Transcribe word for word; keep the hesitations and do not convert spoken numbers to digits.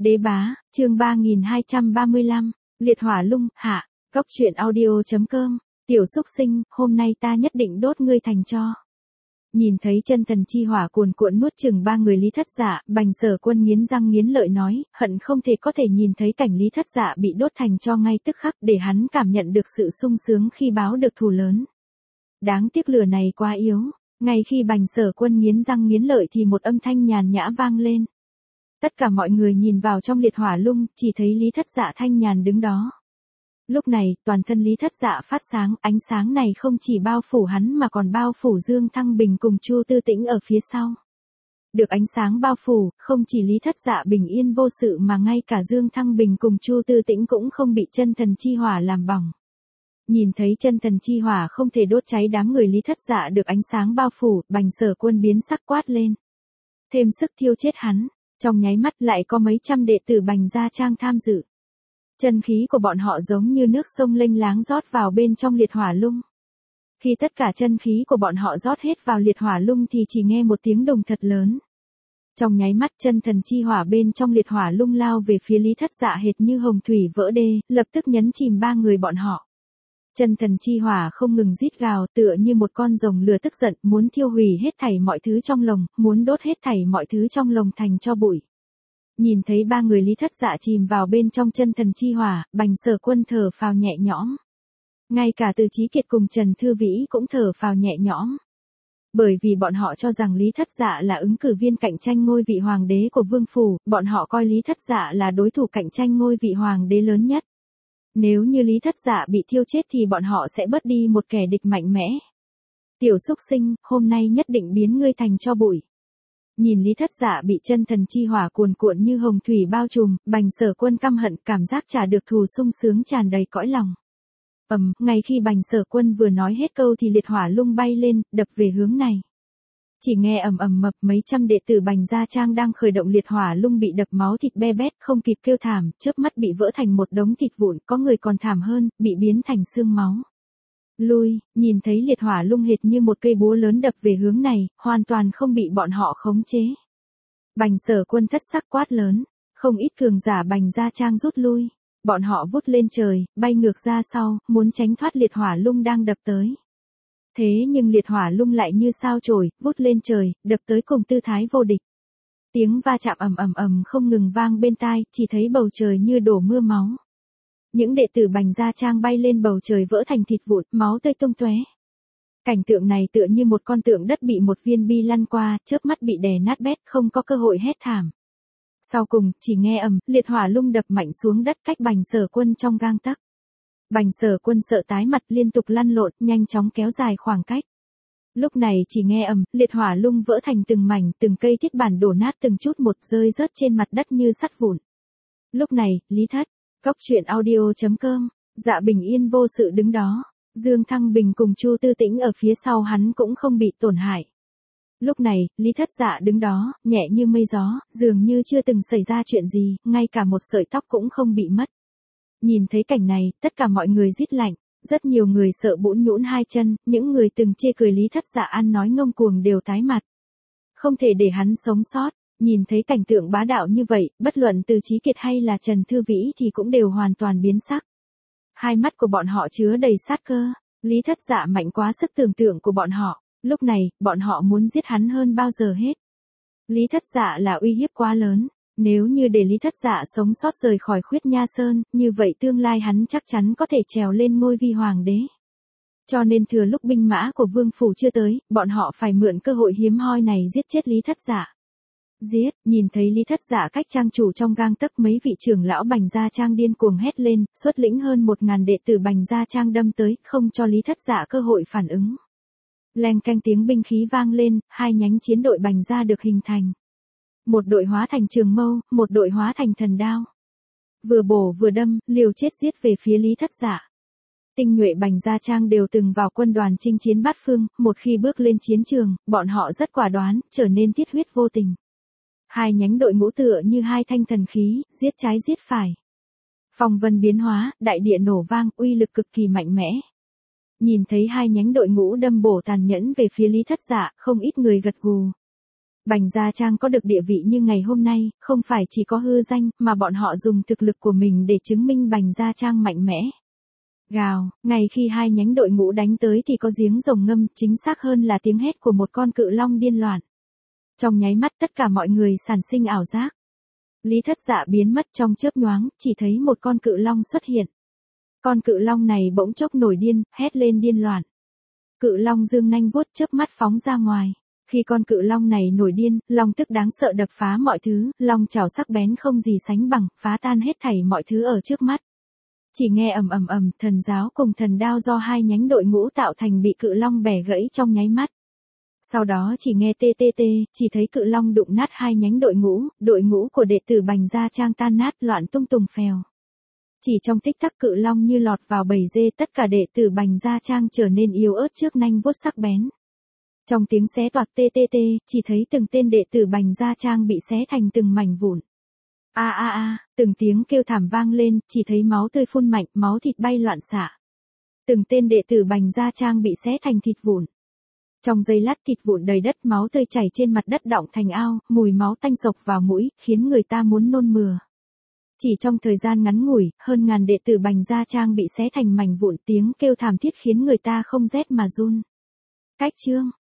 Đế bá, chương ba nghìn hai trăm ba mươi lăm, liệt hỏa lung, hạ, cốc truyện audio.com, tiểu xúc sinh, hôm nay ta nhất định đốt ngươi thành tro. Nhìn thấy chân thần chi hỏa cuồn cuộn nuốt chừng ba người Lý Thất Dạ, Bành Sở Quân nghiến răng nghiến lợi nói, hận không thể có thể nhìn thấy cảnh Lý Thất Dạ bị đốt thành tro ngay tức khắc để hắn cảm nhận được sự sung sướng khi báo được thù lớn. Đáng tiếc lửa này quá yếu, ngay khi Bành Sở Quân nghiến răng nghiến lợi thì một âm thanh nhàn nhã vang lên. Tất cả mọi người nhìn vào trong liệt hỏa lung, chỉ thấy Lý Thất Dạ thanh nhàn đứng đó. Lúc này, toàn thân Lý Thất Dạ phát sáng, ánh sáng này không chỉ bao phủ hắn mà còn bao phủ Dương Thăng Bình cùng Chu Tư Tĩnh ở phía sau. Được ánh sáng bao phủ, không chỉ Lý Thất Dạ bình yên vô sự mà ngay cả Dương Thăng Bình cùng Chu Tư Tĩnh cũng không bị chân thần chi hỏa làm bỏng. Nhìn thấy chân thần chi hỏa không thể đốt cháy đám người Lý Thất Dạ được ánh sáng bao phủ, Bành Sở Quân biến sắc quát lên. Thêm sức thiêu chết hắn, trong nháy mắt lại có mấy trăm đệ tử Bành Gia Trang tham dự. Chân khí của bọn họ giống như nước sông lênh láng rót vào bên trong liệt hỏa lung. Khi tất cả chân khí của bọn họ rót hết vào liệt hỏa lung thì chỉ nghe một tiếng đùng thật lớn. Trong nháy mắt chân thần chi hỏa bên trong liệt hỏa lung lao về phía Lý Thất Dạ hệt như hồng thủy vỡ đê, lập tức nhấn chìm ba người bọn họ. Chân thần chi hỏa không ngừng rít gào tựa như một con rồng lửa tức giận, muốn thiêu hủy hết thảy mọi thứ trong lồng, muốn đốt hết thảy mọi thứ trong lồng thành tro bụi. Nhìn thấy ba người Lý Thất Dạ chìm vào bên trong chân thần chi hỏa, Bành Sở Quân thở phào nhẹ nhõm. Ngay cả Từ Chí Kiệt cùng Trần Thư Vĩ cũng thở phào nhẹ nhõm. Bởi vì bọn họ cho rằng Lý Thất Dạ là ứng cử viên cạnh tranh ngôi vị hoàng đế của Vương Phủ, bọn họ coi Lý Thất Dạ là đối thủ cạnh tranh ngôi vị hoàng đế lớn nhất. Nếu như Lý Thất Dạ bị thiêu chết thì bọn họ sẽ bớt đi một kẻ địch mạnh mẽ. Tiểu xúc sinh, hôm nay nhất định biến ngươi thành tro bụi. Nhìn Lý Thất Dạ bị chân thần chi hỏa cuồn cuộn như hồng thủy bao trùm, Bành Sở Quân căm hận, cảm giác trả được thù sung sướng tràn đầy cõi lòng. Ầm, ngay khi Bành Sở Quân vừa nói hết câu thì liệt hỏa lung bay lên, đập về hướng này. Chỉ nghe ầm ầm mập, mấy trăm đệ tử Bành Gia Trang đang khởi động liệt hỏa lung bị đập máu thịt be bét, không kịp kêu thảm, chớp mắt bị vỡ thành một đống thịt vụn, có người còn thảm hơn, bị biến thành xương máu. Lui, nhìn thấy liệt hỏa lung hệt như một cây búa lớn đập về hướng này, hoàn toàn không bị bọn họ khống chế. Bành Sở Quân thất sắc quát lớn, không ít cường giả Bành Gia Trang rút lui, bọn họ vút lên trời, bay ngược ra sau, muốn tránh thoát liệt hỏa lung đang đập tới. Thế nhưng liệt hỏa lung lại như sao chổi, vút lên trời, đập tới cùng tư thái vô địch. Tiếng va chạm ầm ầm ầm không ngừng vang bên tai, chỉ thấy bầu trời như đổ mưa máu. Những đệ tử Bành Gia Trang bay lên bầu trời vỡ thành thịt vụn, máu tươi tung tóe. Cảnh tượng này tựa như một con tượng đất bị một viên bi lăn qua, chớp mắt bị đè nát bét, không có cơ hội hét thảm. Sau cùng, chỉ nghe ầm, liệt hỏa lung đập mạnh xuống đất cách Bành Sở Quân trong gang tấc. Bành Sở Quân sợ tái mặt liên tục lăn lộn, nhanh chóng kéo dài khoảng cách. Lúc này chỉ nghe ầm, liệt hỏa lung vỡ thành từng mảnh, từng cây thiết bản đổ nát từng chút một rơi rớt trên mặt đất như sắt vụn. Lúc này, Lý Thất, cốc truyện audio.com, Dạ bình yên vô sự đứng đó. Dương Thăng Bình cùng Chu Tư Tĩnh ở phía sau hắn cũng không bị tổn hại. Lúc này, Lý Thất Dạ đứng đó, nhẹ như mây gió, dường như chưa từng xảy ra chuyện gì, ngay cả một sợi tóc cũng không bị mất. Nhìn thấy cảnh này, tất cả mọi người rít lạnh, rất nhiều người sợ bũn nhũn hai chân, những người từng chê cười Lý Thất Dạ ăn nói ngông cuồng đều tái mặt. Không thể để hắn sống sót, nhìn thấy cảnh tượng bá đạo như vậy, bất luận Từ Chí Kiệt hay là Trần Thư Vĩ thì cũng đều hoàn toàn biến sắc. Hai mắt của bọn họ chứa đầy sát cơ, Lý Thất Dạ mạnh quá sức tưởng tượng của bọn họ, lúc này, bọn họ muốn giết hắn hơn bao giờ hết. Lý Thất Dạ là uy hiếp quá lớn. Nếu như để Lý Thất Dạ sống sót rời khỏi Khuyết Nha Sơn, như vậy tương lai hắn chắc chắn có thể trèo lên ngôi vi hoàng đế. Cho nên thừa lúc binh mã của Vương Phủ chưa tới, bọn họ phải mượn cơ hội hiếm hoi này giết chết Lý Thất Dạ. Giết, nhìn thấy Lý Thất Dạ cách trang chủ trong gang tấc, mấy vị trưởng lão Bành Gia Trang điên cuồng hét lên, xuất lĩnh hơn một ngàn đệ tử Bành Gia Trang đâm tới, không cho Lý Thất Dạ cơ hội phản ứng. Leng canh tiếng binh khí vang lên, hai nhánh chiến đội Bành Gia được hình thành. Một đội hóa thành trường mâu, một đội hóa thành thần đao. Vừa bổ vừa đâm, liều chết giết về phía Lý Thất Dạ. Tinh nhuệ Bành Gia Trang đều từng vào quân đoàn chinh chiến bát phương, một khi bước lên chiến trường, bọn họ rất quả đoán, trở nên thiết huyết vô tình. Hai nhánh đội ngũ tựa như hai thanh thần khí, giết trái giết phải. Phong vân biến hóa, đại địa nổ vang, uy lực cực kỳ mạnh mẽ. Nhìn thấy hai nhánh đội ngũ đâm bổ tàn nhẫn về phía Lý Thất Dạ, không ít người gật gù. Bành Gia Trang có được địa vị như ngày hôm nay, không phải chỉ có hư danh, mà bọn họ dùng thực lực của mình để chứng minh Bành Gia Trang mạnh mẽ. Gào, ngay khi hai nhánh đội ngũ đánh tới thì có giếng rồng ngâm, chính xác hơn là tiếng hét của một con cự long điên loạn. Trong nháy mắt tất cả mọi người sản sinh ảo giác. Lý Thất Dạ biến mất trong chớp nhoáng, chỉ thấy một con cự long xuất hiện. Con cự long này bỗng chốc nổi điên, hét lên điên loạn. Cự long dương nanh vuốt chớp mắt phóng ra ngoài. Khi con cự long này nổi điên, long tức đáng sợ đập phá mọi thứ, long chảo sắc bén không gì sánh bằng, phá tan hết thảy mọi thứ ở trước mắt. Chỉ nghe ầm ầm ầm, thần giáo cùng thần đao do hai nhánh đội ngũ tạo thành bị cự long bẻ gãy trong nháy mắt. Sau đó chỉ nghe tê tê tê, chỉ thấy cự long đụng nát hai nhánh đội ngũ, đội ngũ của đệ tử Bành Gia Trang tan nát loạn tung tùng phèo. Chỉ trong tích tắc cự long như lọt vào bầy dê, tất cả đệ tử Bành Gia Trang trở nên yếu ớt trước nanh vuốt sắc bén. Trong tiếng xé toạc tê tê tê, chỉ thấy từng tên đệ tử Bành Gia Trang bị xé thành từng mảnh vụn. A a a, từng tiếng kêu thảm vang lên, chỉ thấy máu tươi phun mạnh, máu thịt bay loạn xạ. Từng tên đệ tử Bành Gia Trang bị xé thành thịt vụn. Trong giây lát thịt vụn đầy đất, máu tươi chảy trên mặt đất đọng thành ao, mùi máu tanh sộc vào mũi, khiến người ta muốn nôn mửa. Chỉ trong thời gian ngắn ngủi, hơn ngàn đệ tử Bành Gia Trang bị xé thành mảnh vụn, tiếng kêu thảm thiết khiến người ta không rét mà run. Cách chương